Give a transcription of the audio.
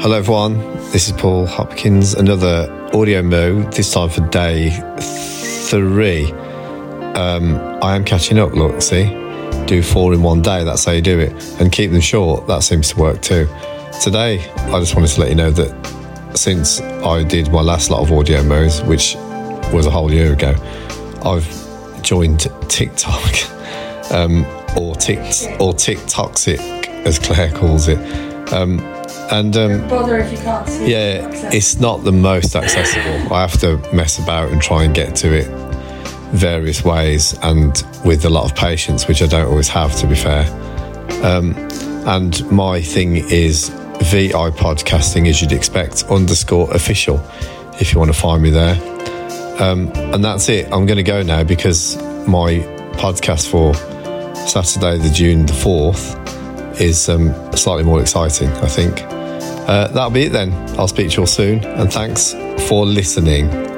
Hello everyone, this is Paul Hopkins, another audio mode, this time for day 3. I am catching up, look, see? Do 4 in one day, that's how you do it. And keep them short, that seems to work too. Today, I just wanted to let you know that since I did my last lot of audio modes, which was a whole year ago, I've joined TikTok, or TikToxic, as Claire calls it. Don't bother if you can't see it. It's not the most accessible. I have to mess about and try and get to it various ways and with a lot of patience, which I don't always have, to be fair. And my thing is VI podcasting, as you'd expect, _official, if you want to find me there. And that's it. I'm going to go now because my podcast for Saturday, the June the 4th, is slightly more exciting, I think. That'll be it then. I'll speak to you all soon, and thanks for listening.